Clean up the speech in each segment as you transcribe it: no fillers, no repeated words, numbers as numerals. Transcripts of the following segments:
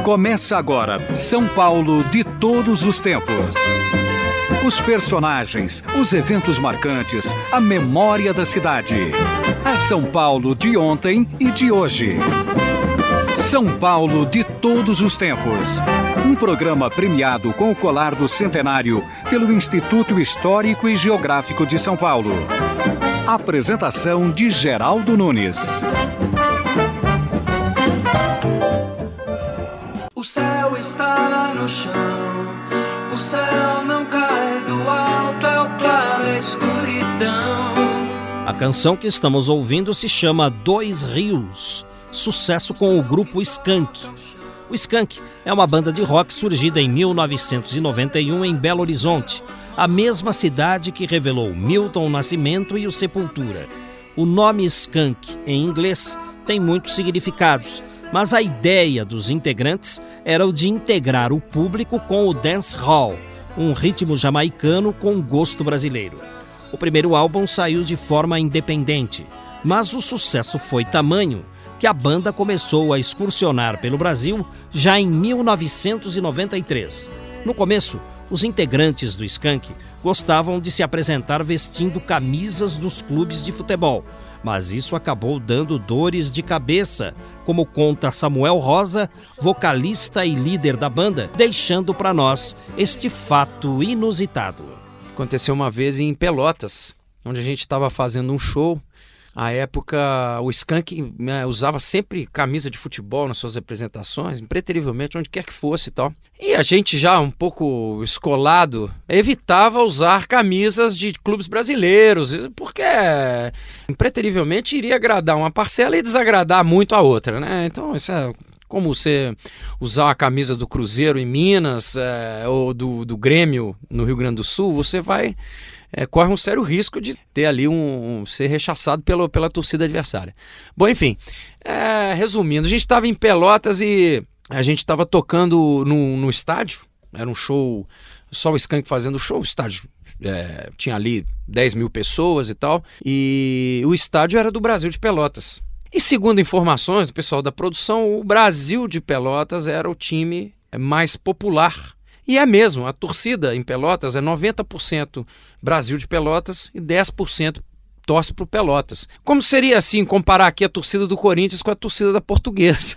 Começa agora São Paulo de todos os tempos. Os personagens, os eventos marcantes, a memória da cidade. A São Paulo de ontem e de hoje. São Paulo de todos os tempos. Um programa premiado com o colar do centenário pelo Instituto Histórico e Geográfico de São Paulo. Apresentação de Geraldo Nunes. O céu está no chão, o céu não cai do alto, é o claro, é a escuridão. A canção que estamos ouvindo se chama Dois Rios, sucesso com o grupo Skank. O Skank é uma banda de rock surgida em 1991 em Belo Horizonte, a mesma cidade que revelou Milton Nascimento e o Sepultura. O nome Skank, em inglês, tem muitos significados, mas a ideia dos integrantes era o de integrar o público com o dancehall, um ritmo jamaicano com gosto brasileiro. O primeiro álbum saiu de forma independente, mas o sucesso foi tamanho que a banda começou a excursionar pelo Brasil já em 1993. No começo, os integrantes do Skank gostavam de se apresentar vestindo camisas dos clubes de futebol, mas isso acabou dando dores de cabeça, como conta Samuel Rosa, vocalista e líder da banda, deixando para nós este fato inusitado. Aconteceu uma vez em Pelotas, onde a gente estava fazendo um show. À época, o Skank usava sempre camisa de futebol nas suas apresentações, impreterivelmente, onde quer que fosse e tal. E a gente, já um pouco escolado, evitava usar camisas de clubes brasileiros, porque impreterivelmente iria agradar uma parcela e desagradar muito a outra, né? Então, isso é como você usar a camisa do Cruzeiro em Minas ou do Grêmio no Rio Grande do Sul, você vai... corre um sério risco de ter ali ser rechaçado pela torcida adversária. Bom, enfim, resumindo, a gente estava em Pelotas e a gente estava tocando no estádio, era um show, só o Skank fazendo show, o estádio tinha ali 10 mil pessoas e tal, e o estádio era do Brasil de Pelotas. E segundo informações do pessoal da produção, o Brasil de Pelotas era o time mais popular. E é mesmo, a torcida em Pelotas é 90% Brasil de Pelotas e 10% torce para o Pelotas. Como seria assim comparar aqui a torcida do Corinthians com a torcida da Portuguesa?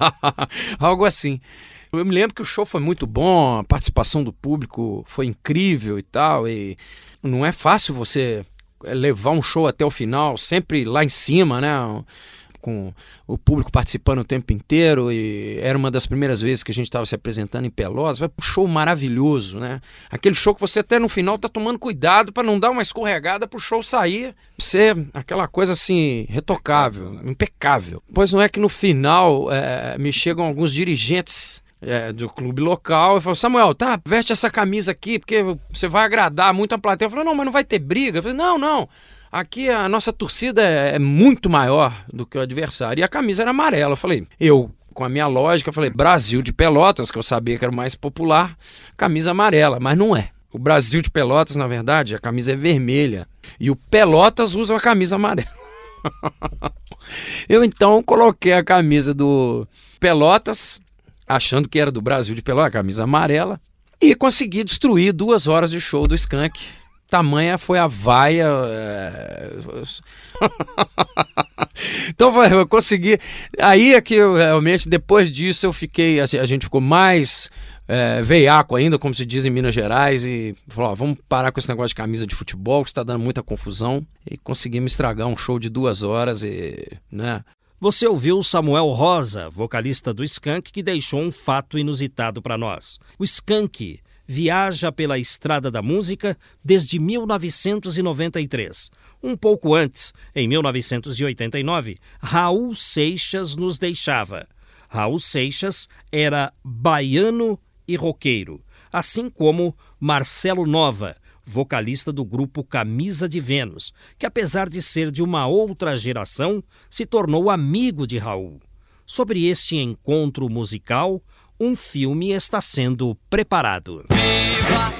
Algo assim. Eu me lembro que o show foi muito bom, a participação do público foi incrível e tal, e não é fácil você levar um show até o final, sempre lá em cima, né? Com o público participando o tempo inteiro, e era uma das primeiras vezes que a gente estava se apresentando em Pelotas. Foi um show maravilhoso, né? Aquele show que você até no final tá tomando cuidado para não dar uma escorregada pro show sair, ser aquela coisa assim, retocável, impecável. Pois não é que no final me chegam alguns dirigentes do clube local e falam: Samuel, veste essa camisa aqui porque você vai agradar muito a plateia. Eu falo: não, mas não vai ter briga. Eu falei: não. Aqui a nossa torcida é muito maior do que o adversário. E a camisa era amarela. Eu falei, com a minha lógica, falei, Brasil de Pelotas, que eu sabia que era o mais popular, camisa amarela, mas não é. O Brasil de Pelotas, na verdade, a camisa é vermelha. E o Pelotas usa a camisa amarela. Eu então coloquei a camisa do Pelotas, achando que era do Brasil de Pelotas, a camisa amarela, e consegui destruir 2 horas de show do Skank. Tamanha foi a vaia. Então eu consegui. Aí é que eu realmente, depois disso, eu fiquei. Assim, a gente ficou mais veiaco ainda, como se diz em Minas Gerais, e falou: vamos parar com esse negócio de camisa de futebol, que está dando muita confusão. E conseguimos estragar um show de 2 horas, né? Você ouviu Samuel Rosa, vocalista do Skank, que deixou um fato inusitado para nós. O Skank viaja pela estrada da música desde 1993. Um pouco antes, em 1989, Raul Seixas nos deixava. Raul Seixas era baiano e roqueiro, assim como Marcelo Nova, vocalista do grupo Camisa de Vênus, que apesar de ser de uma outra geração, se tornou amigo de Raul. Sobre este encontro musical, um filme está sendo preparado. Viva!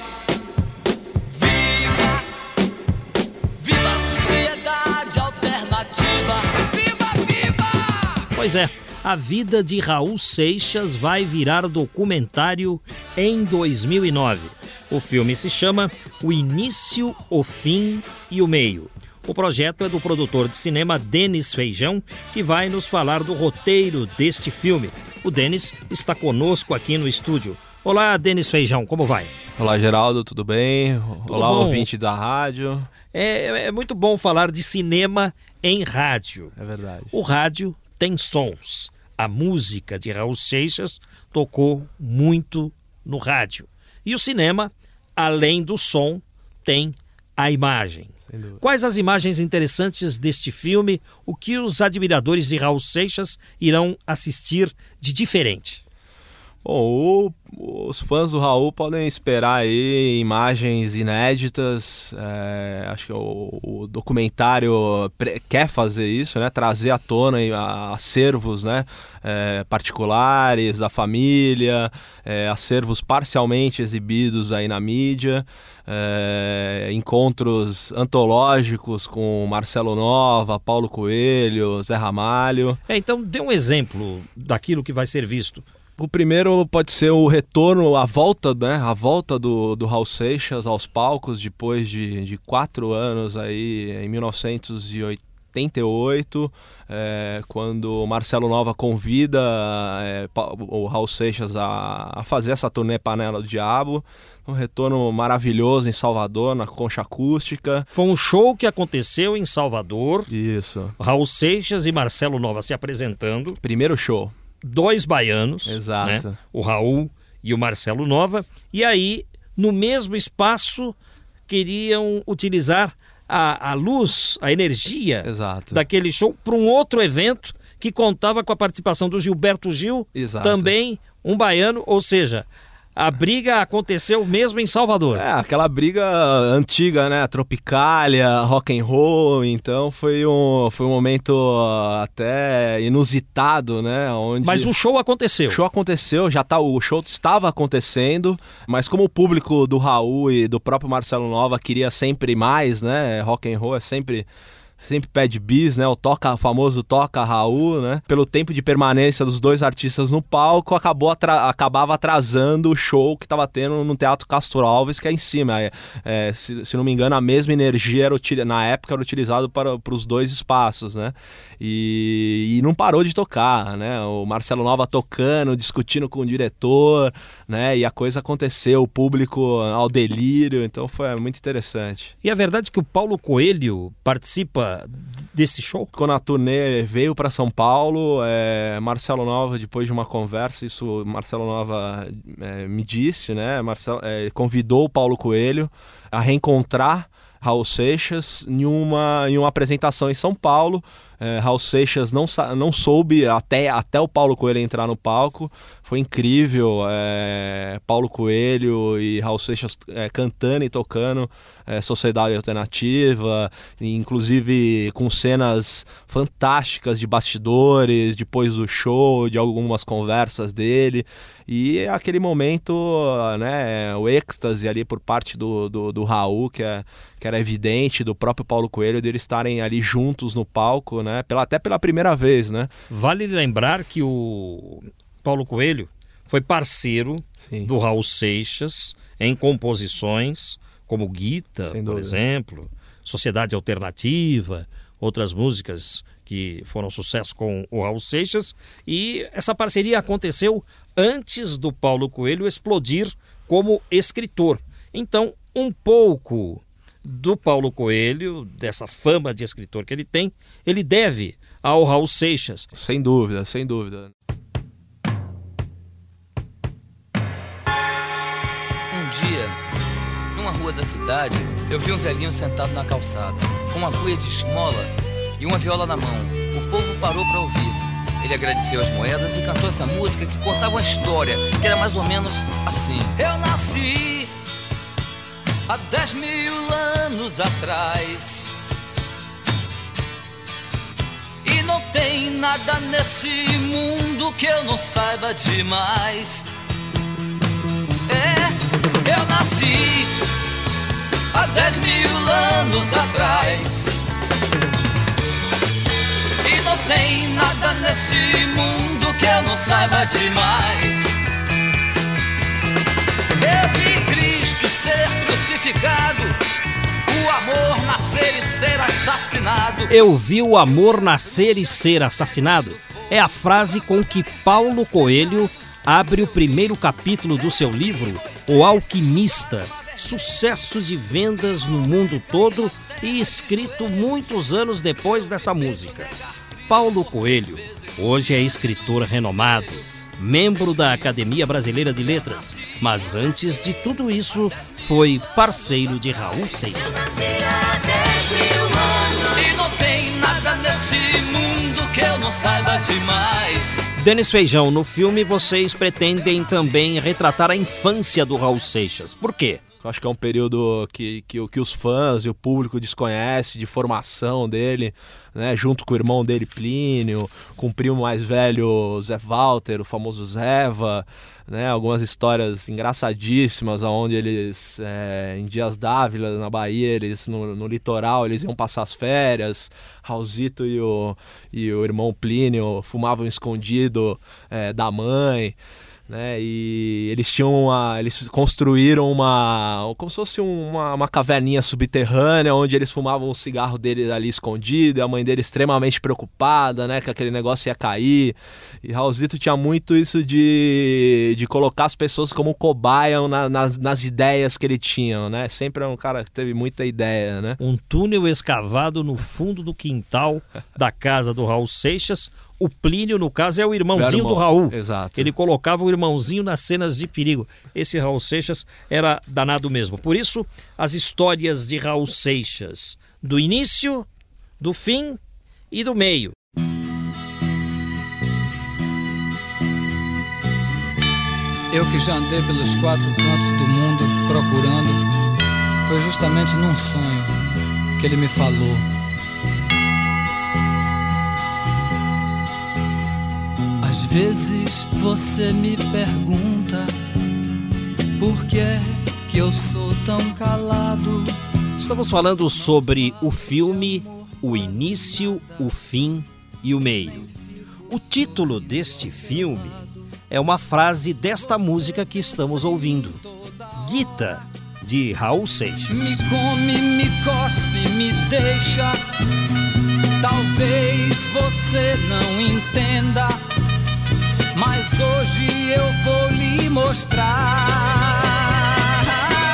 Viva! Viva a sociedade alternativa! Viva, viva! Pois é, A vida de Raul Seixas vai virar documentário em 2009. O filme se chama O Início, o Fim e o Meio. O projeto é do produtor de cinema Denis Feijão, que vai nos falar do roteiro deste filme. O Denis está conosco aqui no estúdio. Olá, Denis Feijão, como vai? Olá, Geraldo, tudo bem? Olá, bom? Ouvinte da rádio. É muito bom falar de cinema em rádio. É verdade. O rádio tem sons. A música de Raul Seixas tocou muito no rádio. E o cinema, além do som, tem a imagem. Quais as imagens interessantes deste filme? O que os admiradores de Raul Seixas irão assistir de diferente? Bom, os fãs do Raul podem esperar aí imagens inéditas. Acho que o documentário quer fazer isso, né? Trazer à tona acervos, né? Particulares da família, acervos parcialmente exibidos aí na mídia, encontros antológicos com Marcelo Nova, Paulo Coelho, Zé Ramalho. Então dê um exemplo daquilo que vai ser visto. O primeiro pode ser o retorno, a volta, né? A volta do Raul Seixas aos palcos depois de 4 anos aí, em 1988, quando o Marcelo Nova convida o Raul Seixas a fazer essa turnê Panela do Diabo. Um retorno maravilhoso em Salvador, na Concha Acústica. Foi um show que aconteceu em Salvador. Isso. Raul Seixas e Marcelo Nova se apresentando. Primeiro show. 2 baianos, exato, né? O Raul e o Marcelo Nova, e aí no mesmo espaço queriam utilizar a luz, a energia, exato, daquele show para um outro evento que contava com a participação do Gilberto Gil, exato, também um baiano, ou seja, a briga aconteceu mesmo em Salvador. Aquela briga antiga, né? Tropicália, rock and roll. Então foi um momento até inusitado, né? Mas o show aconteceu. O show aconteceu, o show estava acontecendo, mas como o público do Raul e do próprio Marcelo Nova queria sempre mais, né? Rock and roll é sempre pede bis, né? O famoso toca Raul, né? Pelo tempo de permanência dos dois artistas no palco, acabava atrasando o show que estava tendo no Teatro Castro Alves, que é em cima. Se não me engano, a mesma energia na época era utilizada para os dois espaços, né? E não parou de tocar, né? O Marcelo Nova tocando, discutindo com o diretor, né? E a coisa aconteceu, o público ao delírio, então foi muito interessante. E a verdade é que o Paulo Coelho participa desse show? Quando a turnê veio para São Paulo, Marcelo Nova, depois de uma conversa, isso Marcelo Nova me disse, né? Convidou o Paulo Coelho a reencontrar Raul Seixas em uma apresentação em São Paulo. Raul Seixas não soube até o Paulo Coelho entrar no palco. Foi incrível, Paulo Coelho e Raul Seixas cantando e tocando Sociedade Alternativa, inclusive com cenas fantásticas de bastidores, depois do show, de algumas conversas dele. E aquele momento, né, o êxtase ali por parte do Raul, que era evidente, do próprio Paulo Coelho, deles estarem ali juntos no palco, né, até pela primeira vez, né? Vale lembrar que o Paulo Coelho foi parceiro, sim, do Raul Seixas em composições como Guita, por exemplo, Sociedade Alternativa, outras músicas que foram sucesso com o Raul Seixas, e essa parceria aconteceu antes do Paulo Coelho explodir como escritor. Então, um pouco do Paulo Coelho, dessa fama de escritor que ele tem, ele deve ao Raul Seixas. Sem dúvida, sem dúvida. Um dia, numa rua da cidade, eu vi um velhinho sentado na calçada, com uma cuia de esmola e uma viola na mão. O povo parou para ouvir. Ele agradeceu as moedas e cantou essa música que contava uma história, que era mais ou menos assim. Eu nasci há 10.000 anos atrás, e não tem nada nesse mundo que eu não saiba demais. Eu nasci há 10.000 anos atrás, e não tem nada nesse mundo que eu não saiba demais. Eu vi Cristo ser crucificado, o amor nascer e ser assassinado. Eu vi o amor nascer e ser assassinado. É a frase com que Paulo Coelho abre o primeiro capítulo do seu livro, O Alquimista, sucesso de vendas no mundo todo e escrito muitos anos depois desta música. Paulo Coelho hoje é escritor renomado, membro da Academia Brasileira de Letras, mas antes de tudo isso foi parceiro de Raul Seixas. E não tem nada nesse mundo que eu não saiba demais. Denis Feijão, no filme vocês pretendem também retratar a infância do Raul Seixas. Por quê? Eu acho que é um período que os fãs e o público desconhecem, de formação dele, né? Junto com o irmão dele, Plínio, com o primo mais velho, Zé Walter, o famoso Zeva, né? Algumas histórias engraçadíssimas, onde eles, em Dias d'Ávila, na Bahia, eles no litoral, eles iam passar as férias. Raulzito e o irmão Plínio fumavam escondido da mãe, né? E eles eles construíram como se fosse uma caverninha subterrânea, onde eles fumavam o cigarro deles ali escondido, e a mãe dele extremamente preocupada, né, que aquele negócio ia cair. E Raulzito tinha muito isso de colocar as pessoas como cobaia nas ideias que ele tinha, né? Sempre é um cara que teve muita ideia, né? Um túnel escavado no fundo do quintal da casa do Raul Seixas. O Plínio, no caso, é o irmãozinho do Raul. Exato. Ele colocava o irmãozinho nas cenas de perigo. Esse Raul Seixas era danado mesmo. Por isso, as histórias de Raul Seixas, do início, do fim e do meio. Eu que já andei pelos 4 cantos do mundo procurando, foi justamente num sonho que ele me falou. Às vezes você me pergunta por que é que eu sou tão calado. Estamos falando sobre o filme O Início, o Fim e o Meio. O título deste filme é uma frase desta música que estamos ouvindo, Guita, de Raul Seixas. Me come, me cospe, me deixa. Talvez você não entenda, mas hoje eu vou lhe mostrar.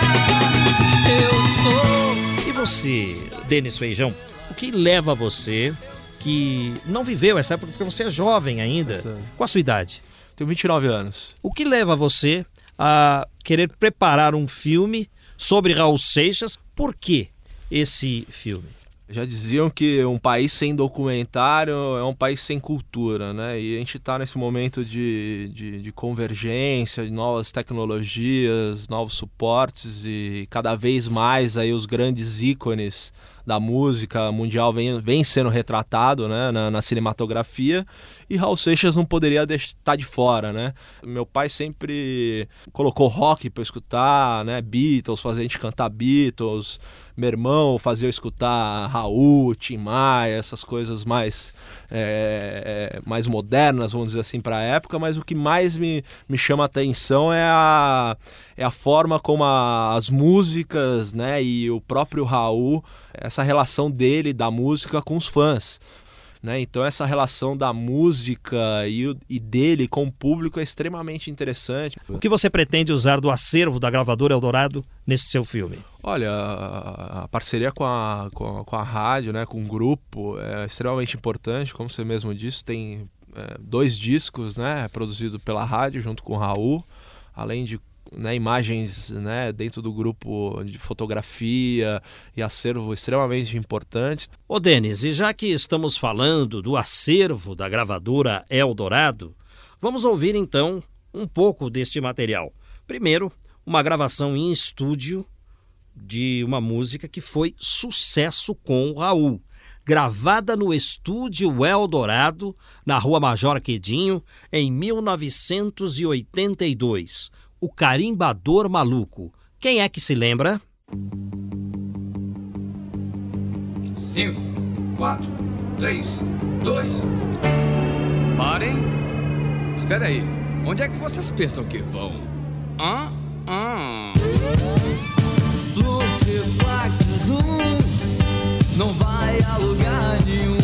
Eu sou. E você, Denis Feijão, o que leva você, que não viveu essa época, porque você é jovem ainda, qual a sua idade? Tenho 29 anos. O que leva você a querer preparar um filme sobre Raul Seixas? Por que esse filme? Já diziam que um país sem documentário é um país sem cultura, né? E a gente está nesse momento de convergência, de novas tecnologias, novos suportes, e cada vez mais aí os grandes ícones da música mundial vem sendo retratado, né, na cinematografia, e Raul Seixas não poderia estar de fora, né? Meu pai sempre colocou rock para eu escutar, né? Beatles, fazia a gente cantar Beatles. Meu irmão fazia eu escutar Raul, Tim Maia, essas coisas mais modernas, vamos dizer assim, para a época. Mas o que mais me chama a atenção é a forma como as músicas, né, e o próprio Raul, essa relação dele, da música, com os fãs, né? Então essa relação da música e dele com o público é extremamente interessante. O que você pretende usar do acervo da gravadora Eldorado nesse seu filme? Olha, a parceria com a rádio, né, com o grupo, é extremamente importante. Como você mesmo disse, tem 2 discos, né, produzidos pela rádio junto com o Raul, além de, né, imagens, né, dentro do grupo de fotografia e acervo extremamente importantes. Ô Denis, e já que estamos falando do acervo da gravadora Eldorado, vamos ouvir então um pouco deste material. Primeiro, uma gravação em estúdio de uma música que foi sucesso com o Raul, gravada no estúdio Eldorado, na Rua Major Quedinho, em 1982. O Carimbador Maluco. Quem é que se lembra? 5, 4, 3, 2. Parem. Espera aí, onde é que vocês pensam que vão? Multiplactus não vai a lugar nenhum.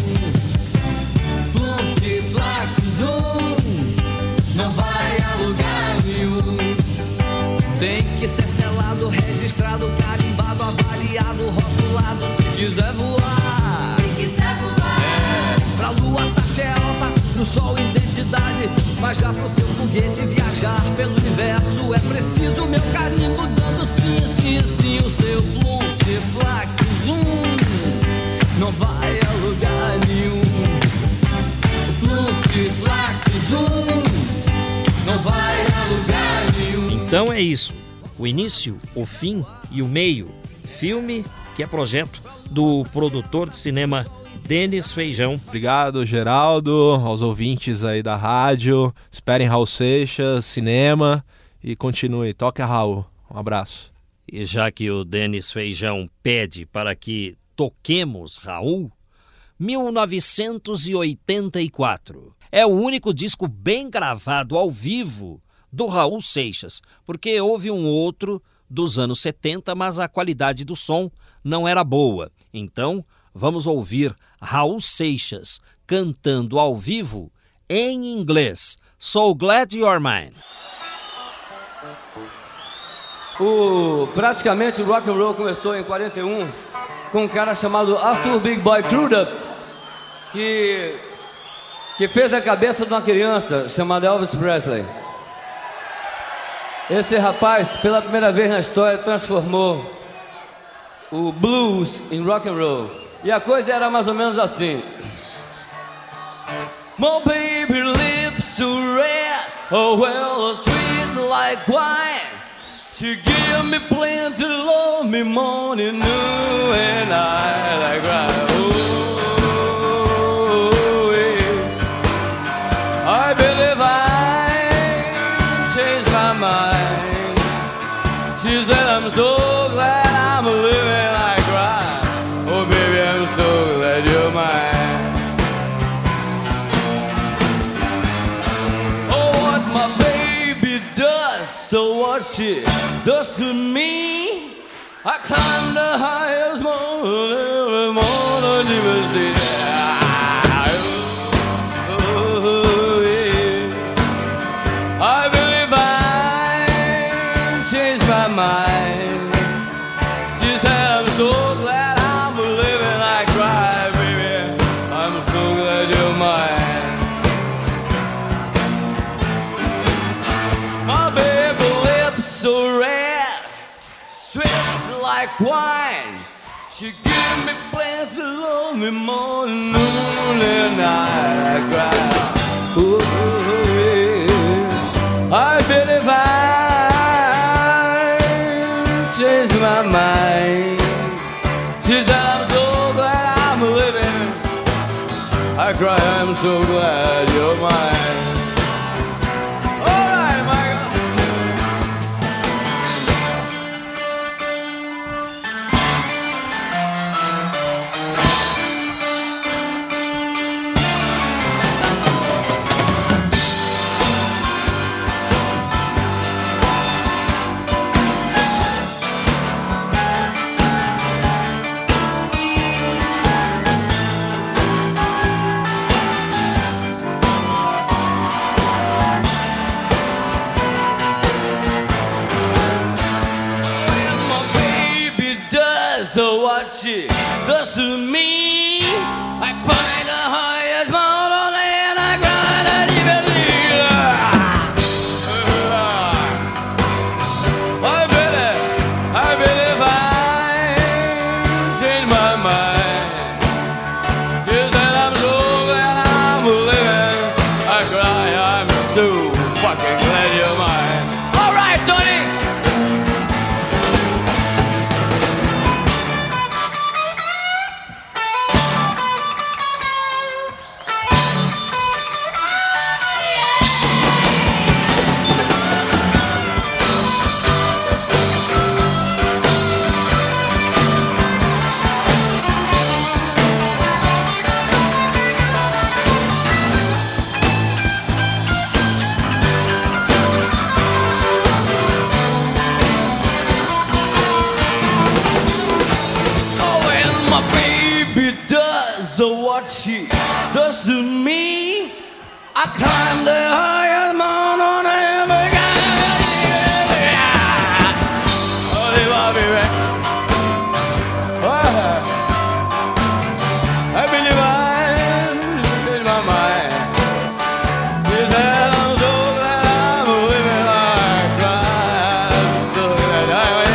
Multiplactus não vai a lugar nenhum. Tem que ser selado, registrado, carimbado, avaliado, rotulado, se quiser voar. Se quiser voar. Pra lua taxa é alta, pro sol identidade, mas já pro seu foguete viajar pelo universo é preciso meu carimbo dando sim, sim, sim. O seu Multiplactus não vai a lugar nenhum. Multiplactus não vai a lugar nenhum. Então é isso, o início, o fim e o meio. Filme que é projeto do produtor de cinema Denis Feijão. Obrigado, Geraldo, aos ouvintes aí da rádio. Esperem Raul Seixas, cinema e continue. Toca, Raul. Um abraço. E já que o Denis Feijão pede para que toquemos Raul, 1984 é o único disco bem gravado ao vivo do Raul Seixas, porque houve um outro dos anos 70, mas a qualidade do som não era boa. Então, vamos ouvir Raul Seixas cantando ao vivo em inglês. So Glad You're Mine. Praticamente o rock and roll começou em 41 com um cara chamado Arthur Big Boy Crudup, que fez a cabeça de uma criança chamada Elvis Presley. Esse rapaz, pela primeira vez na história, transformou o blues em rock and roll. E a coisa era mais ou menos assim. My baby lips so red, oh well, sweet like wine. She give me plenty, love me morning, noon and night like right. Oh, yeah. I believe I changed my mind. She said I'm so glad I'm living like right. Oh baby, I'm so glad you're mine. Oh, what my baby does, so what she does to me. I climb the highest mountain every morning you will see. Oh, yeah. I believe I changed my mind. She said I'm so glad I'm living like right, baby. I'm so glad you're mine. My baby lips so red, sweet like wine. She give me plenty, love me more, noon and night. I cry. Ooh, yeah. I believe I changed my mind. She said I'm so glad I'm living. I cry, I'm so glad you're mine. All right, Michael. So what she does to me, I find the highest mountain and I grind and even I believe I changed my mind. She said I'm so glad I'm living. I cry, I'm so fucking glad you're mine. All right, Tony. So what she does to me, I climb the highest mountain ever got. Oh, baby. I believe I'm in my mind. She said I'm so glad I'm living like crime. So glad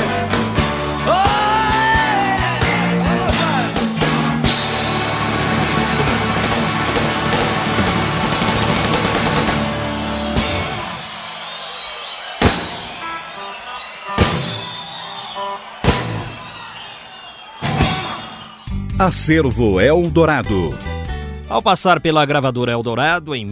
Acervo Eldorado. Ao passar pela gravadora Eldorado em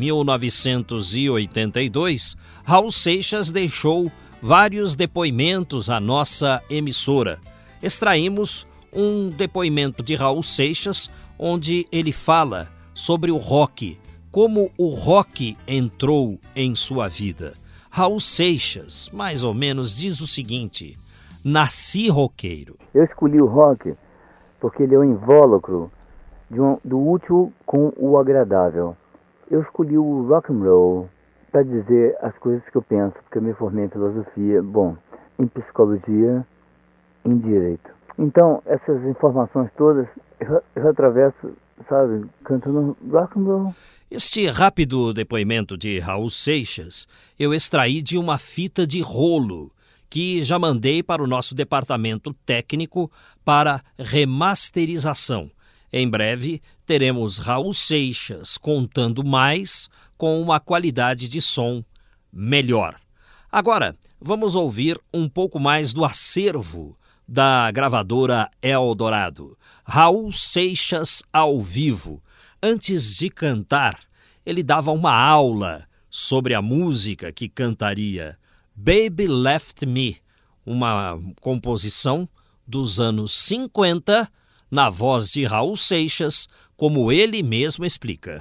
1982, Raul Seixas deixou vários depoimentos à nossa emissora. Extraímos um depoimento de Raul Seixas, onde ele fala sobre o rock, como o rock entrou em sua vida. Raul Seixas, mais ou menos, diz o seguinte: nasci roqueiro. Eu escolhi o rock porque ele é o invólucro do útil com o agradável. Eu escolhi o rock and roll para dizer as coisas que eu penso, porque eu me formei em filosofia, em psicologia, em direito. Então, essas informações todas eu atravesso, sabe, cantando rock and roll. Este rápido depoimento de Raul Seixas eu extraí de uma fita de rolo que já mandei para o nosso departamento técnico para remasterização. Em breve, teremos Raul Seixas contando mais com uma qualidade de som melhor. Agora, vamos ouvir um pouco mais do acervo da gravadora Eldorado. Raul Seixas ao vivo. Antes de cantar, ele dava uma aula sobre a música que cantaria. Baby Left Me, uma composição dos anos 50, na voz de Raul Seixas, como ele mesmo explica.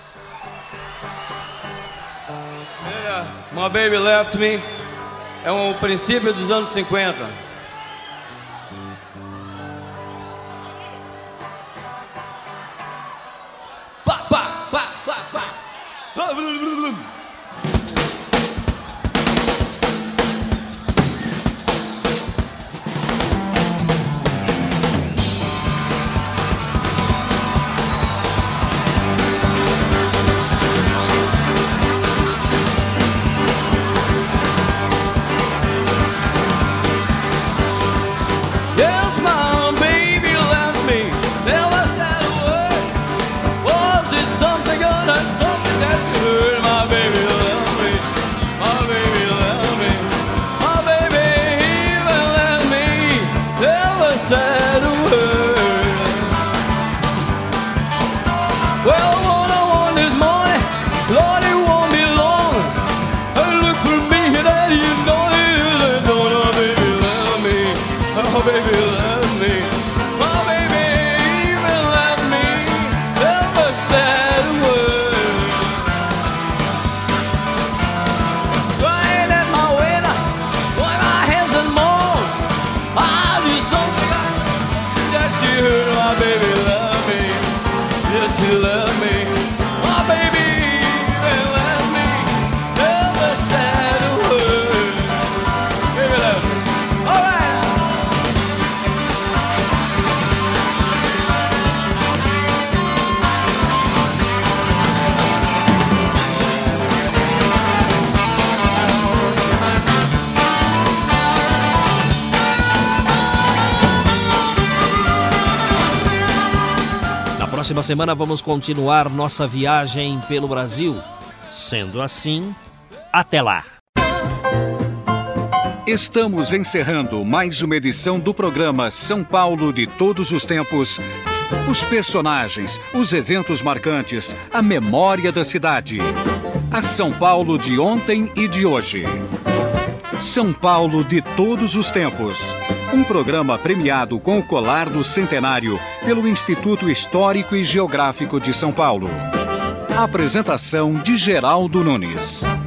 My Baby Left Me é um princípio dos anos 50. Próxima semana vamos continuar nossa viagem pelo Brasil. Sendo assim, até lá! Estamos encerrando mais uma edição do programa São Paulo de Todos os Tempos. Os personagens, os eventos marcantes, a memória da cidade. A São Paulo de ontem e de hoje. São Paulo de Todos os Tempos. Um programa premiado com o Colar do Centenário pelo Instituto Histórico e Geográfico de São Paulo. A apresentação de Geraldo Nunes.